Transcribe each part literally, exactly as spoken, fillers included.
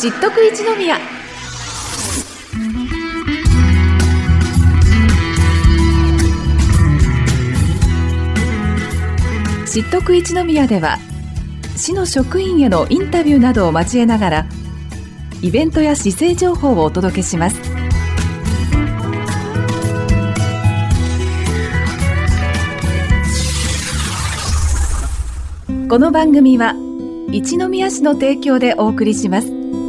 知っとく一宮。知っとく一宮では、市の職員へのインタビューなどを交えながら、イベントや市政情報をお届けします。この番組は一宮市の提供でお送りします。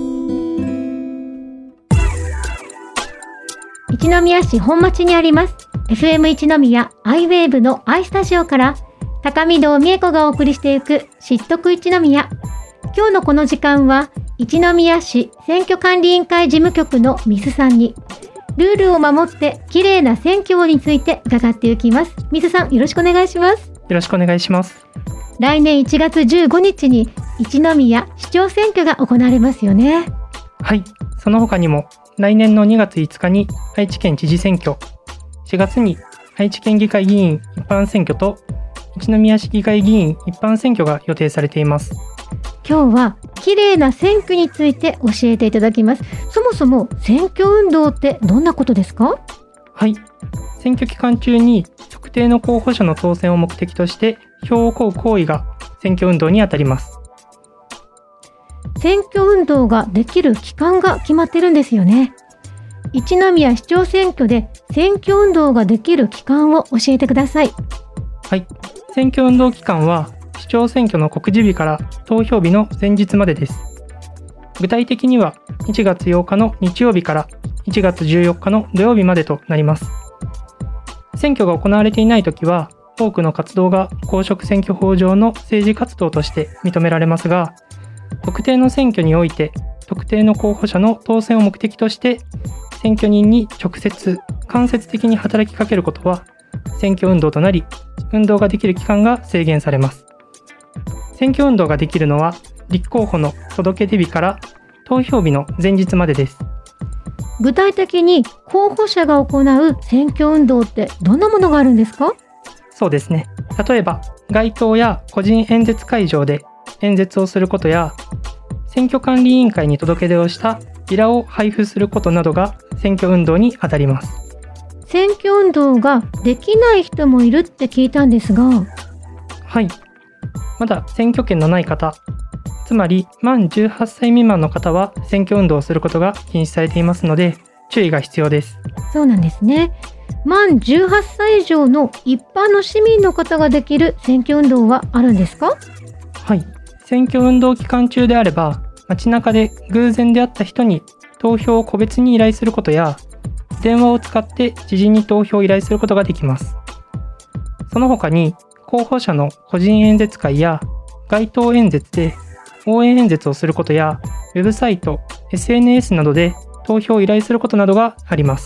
一宮市本町にあります エフエム 一宮アイウェーブの アイスタジオから高見堂美恵子がお送りしていく知っとく一宮。今日のこの時間は一宮市選挙管理委員会事務局のミスさんにルールを守ってきれいな選挙について伺っていきます。ミスさん、よろしくお願いします。 よろしくお願いします。 来年いちがつじゅうごにちに一宮市長選挙が行われますよね。 はい、その他にも来年のにがついつかに愛知県知事選挙、しがつに愛知県議会議員一般選挙と一宮市議会議員一般選挙が予定されています。 今日はきれいな選挙について教えていただきます。そもそも選挙運動ってどんなことですか？ はい、選挙期間中に特定の候補者の当選を目的として票を請う行為が選挙運動にあたります。 選挙運動ができる期間が決まってるんですよね。一宮市長選挙で選挙運動ができる期間を教えてください。 はい、選挙運動期間は市長選挙の告示日から投票日の前日までです。具体的にはいちがつようかの日曜日からいちがつじゅうよっかの土曜日までとなります。選挙が行われていないときは多くの活動が公職選挙法上の政治活動として認められますが、特定の選挙において特定の候補者の当選を目的として選挙人に直接間接的に働きかけることは選挙運動となり、運動ができる期間が制限されます。選挙運動ができるのは立候補の届け出日から投票日の前日までです。 具体的に候補者が行う選挙運動ってどんなものがあるんですか？ そうですね。例えば街頭や個人演説会場で演説をすることや、選挙管理委員会に届け出をしたビラを配布することなどが選挙運動にあたります。 選挙運動ができない人もいるって聞いたんですが。 はい、まだ選挙権のない方、つまり満じゅうはっさい未満の方は選挙運動をすることが禁止されていますので注意が必要です。 そうなんですね。満じゅうはっさい以上の一般の市民の方ができる選挙運動はあるんですか？ はい、選挙運動期間中であれば街中で偶然出会った人に投票を個別に依頼することや、電話を使って知人に投票を依頼することができます。その他に候補者の個人演説会や街頭演説で応援演説をすることや、ウェブサイト、エスエヌエス などで投票を依頼することなどがあります。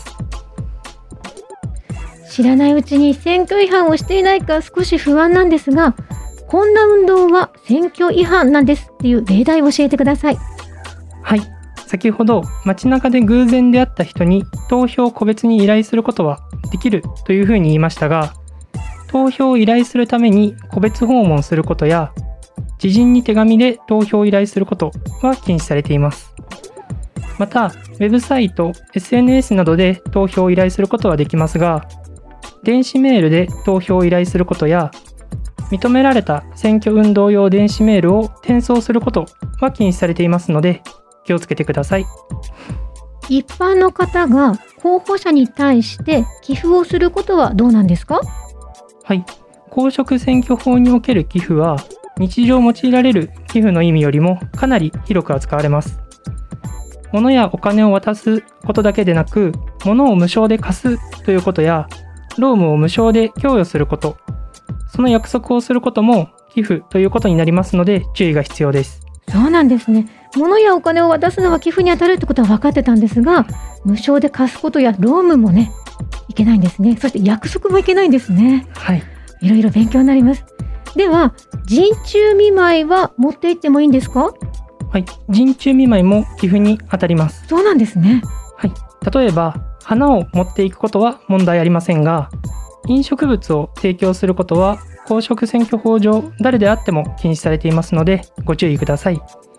知らないうちに選挙違反をしていないか少し不安なんですが、こんな運動は選挙違反なんですっていう例題を教えてください。 はい、先ほど街中で偶然出会った人に投票を個別に依頼することはできるというふうに言いましたが、投票を依頼するために個別訪問することや、知人に手紙で投票を依頼することは禁止されています。また、ウェブサイト、エスエヌエス などで投票を依頼することはできますが、電子メールで投票を依頼することや、認められた選挙運動用電子メールを転送することは禁止されていますので、気をつけてください。 一般の方が候補者に対して寄付をすることはどうなんですか？ はい、公職選挙法における寄付は、日常用いられる寄付の意味よりもかなり広く扱われます。物やお金を渡すことだけでなく、物を無償で貸すということや、労務を無償で供与すること、その約束をすることも寄付ということになりますので注意が必要です。 そうなんですね。物やお金を渡すのは寄付に当たるってことは分かってたんですが、無償で貸すことや労務もね、いけないんですね。そして約束もいけないんですね。 はい。 いろいろ勉強になります。では、陣中見舞いは持って行ってもいいんですか？ はい、陣中見舞いも寄付に当たります。 そうなんですね。 はい、例えば花を持っていくことは問題ありませんが、飲食物を提供することは公職選挙法上誰であっても禁止されていますのでご注意ください。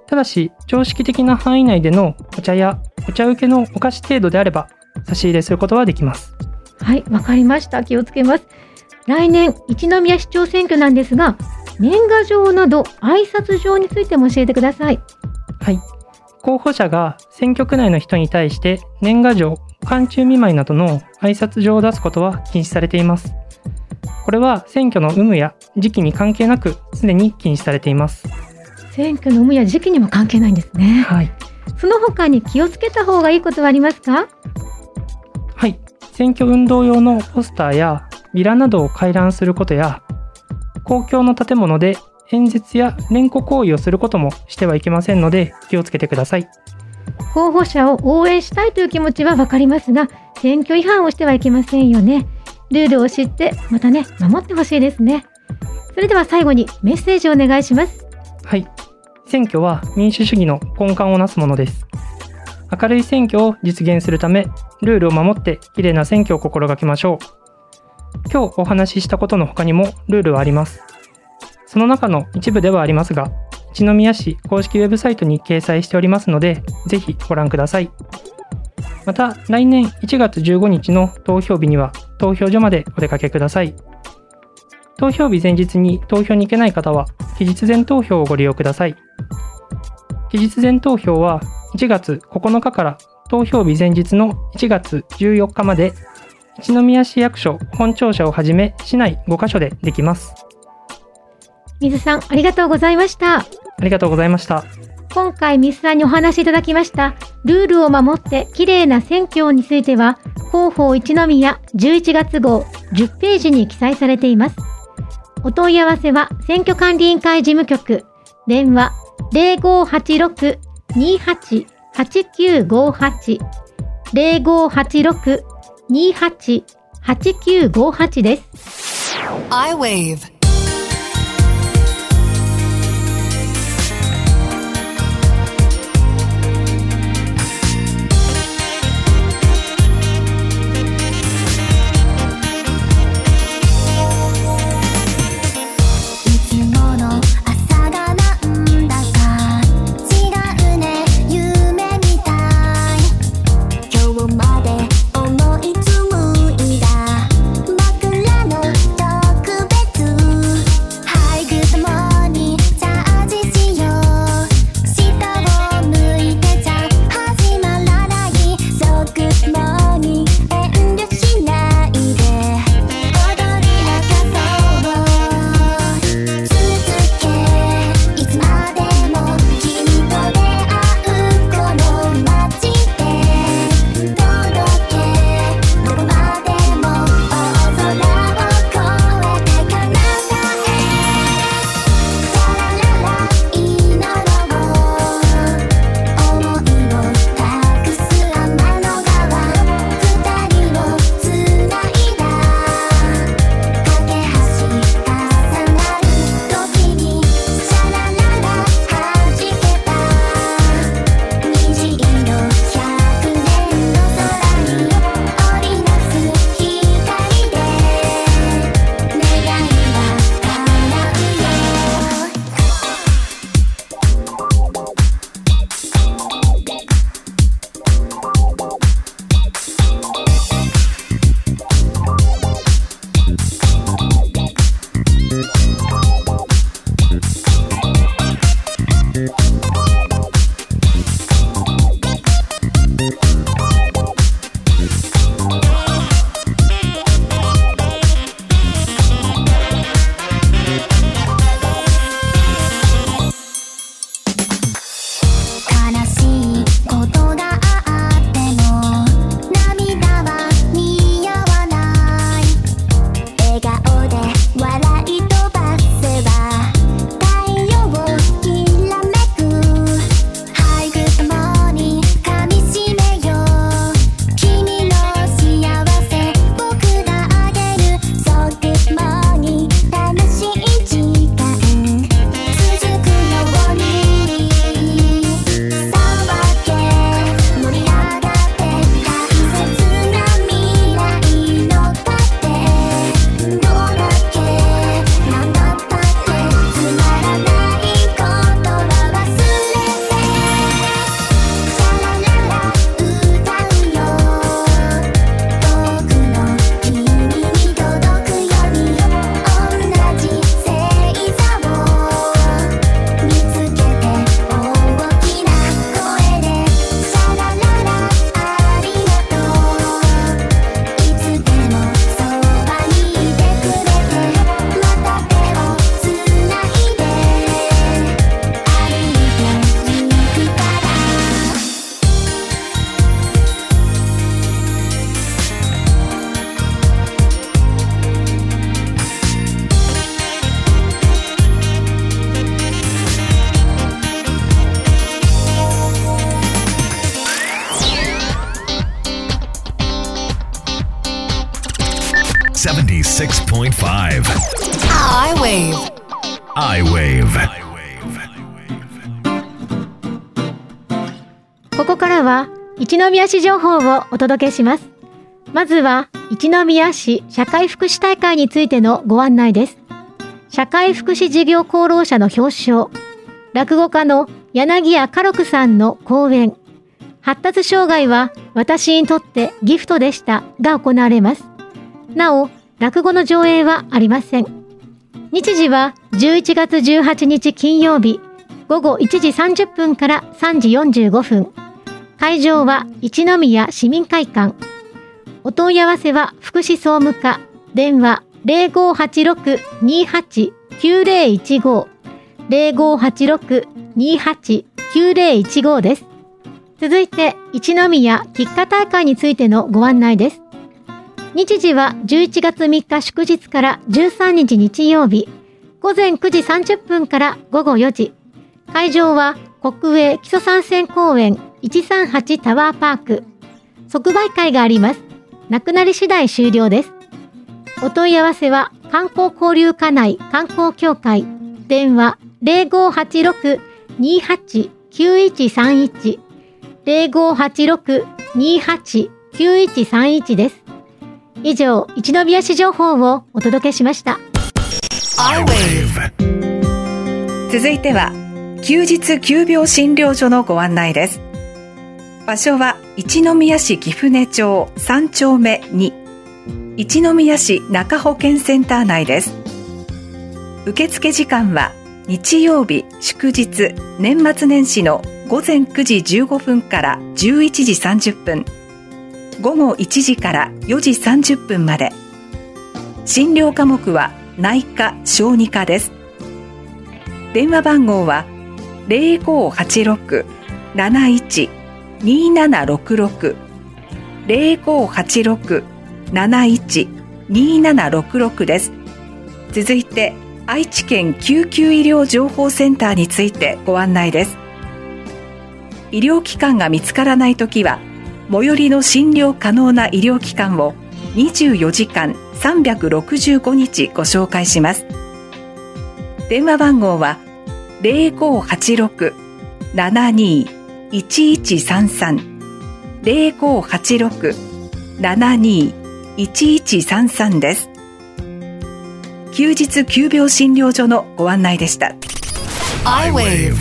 ただし、常識的な範囲内でのお茶やお茶受けのお菓子程度であれば差し入れすることはできます。 はい、わかりました。気をつけます。来年、一宮市長選挙なんですが、年賀状など挨拶状についても教えてください。 はい。候補者が選挙区内の人に対して年賀状、寒中見舞いなどの挨拶状を出すことは禁止されています。これは選挙の有無や時期に関係なくすでに禁止されています。 選挙の有無や時期にも関係ないんですね。 はい。 その他に気をつけた方がいいことはありますか？ はい。選挙運動用のポスターやビラなどを回覧することや、公共の建物で演説や連呼行為をすることもしてはいけませんので気をつけてください。 候補者を応援したいという気持ちはわかりますが、選挙違反をしてはいけませんよね。ルールを知ってまたね、守ってほしいですね。それでは最後にメッセージをお願いします。 はい。選挙は民主主義の根幹をなすものです。明るい選挙を実現するため、ルールを守ってきれいな選挙を心がけましょう。今日お話ししたことの他にもルールはあります。その中の一部ではありますが、一宮市公式ウェブサイトに掲載しておりますので、ぜひご覧ください。また、来年いちがつじゅうごにちの投票日には投票所までお出かけください。投票日前日に投票に行けない方は、期日前投票をご利用ください。期日前投票はいちがつここのかから投票日前日のいちがつじゅうよっかまで、一宮市役所本庁舎をはじめ市内ごかしょでできます。 水さん、ありがとうございました。 ありがとうございました。 今回水さんにお話しいただきましたルールを守ってきれいな選挙については、広報一宮じゅういちがつ号じゅっページに記載されています。お問い合わせは選挙管理委員会事務局、電話 ゼロごはちろく にはち はちきゅうごはち ゼロごはちろく にはち はちきゅうごはち です。 アイウェーブ特別シックスポイントファイブ I-Wave I-Wave ここからは一宮市情報をお届けします。まずは一宮市社会福祉大会についてのご案内です。社会福祉事業功労者の表彰、落語家の柳家家禄さんの講演、発達障害は私にとってギフトでしたが行われます。なお、落語の上映はありません。日時はじゅういちがつじゅうはちにち金曜日、ごごいちじさんじゅっぷんからさんじよんじゅうごふん。会場は一宮市民会館。お問い合わせは福祉総務課、電話 ゼロごはちろく にはち きゅうゼロいちご ゼロごはちろく にはち きゅうゼロいちごです。続いて一宮菊花大会についてのご案内です。日時はじゅういちがつみっか祝日からじゅうさんにち日曜日、ごぜんくじさんじゅっぷんからごごよじ。会場は国営基礎山線公園いちさんはちタワーパーク。即売会があります。なくなり次第終了です。お問い合わせは観光交流課内観光協会、電話 ゼロごはちろく にはち きゅういちさんいち ゼロごはちろく にはち きゅういちさんいちです。以上、一宮市情報をお届けしました。 I-Wave 続いては休日急病診療所のご案内です。場所は一宮市貴船町さんちょうめに、一宮市中保健センター内です。受付時間は日曜日、祝日、年末年始のごぜんくじじゅうごふんからじゅういちじさんじゅっぷん、ごごいちじからよじさんじゅっぷんまで。診療科目は内科・小児科です。電話番号は ゼロごはちろく なないち にななろくろく ゼロごはちろく なないち にななろくろく です。続いて愛知県救急医療情報センターについてご案内です。医療機関が見つからないときは最寄りの診療可能な医療機関をにじゅうよじかんさんびゃくろくじゅうごにちご紹介します。電話番号は ゼロごはちろく ななにいちいちさんさん ゼロごはちろく ななにいちいちさんさんです。休日急病診療所のご案内でした。 I-Wave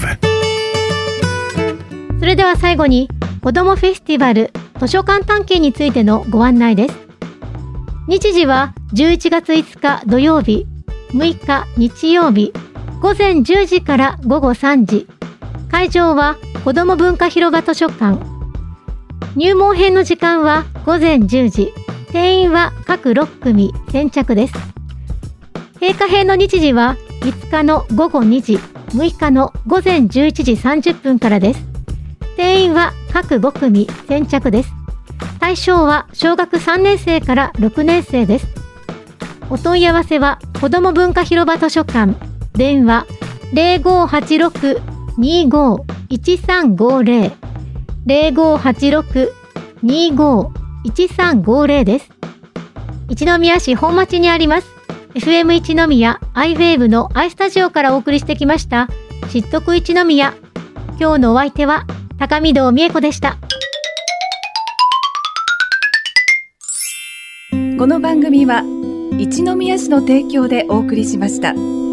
それでは最後に子どもフェスティバル図書館探検についてのご案内です。日時はじゅういちがついつか土曜日、むいか日曜日、ごぜんじゅうじからごごさんじ。会場は子ども文化広場図書館。入門編の時間はごぜんじゅうじ。定員は各ろっくみ先着です。閉課編の日時はいつかのごごにじ、むいかのごぜんじゅういちじさんじゅっぷんからです。定員は各ごくみ先着です。対象は小学さんねんせいからろくねんせいです。お問い合わせは子ども文化広場図書館、電話 ゼロごはちろく にごいちさんごゼロ ゼロごはちろく にごいちさんごゼロ です。一宮市本町にあります エフエム 一宮 I-Wave の I スタジオからお送りしてきました知っとく一宮。今日のお相手は高見堂美恵子でした。 この番組は一宮市の提供でお送りしました。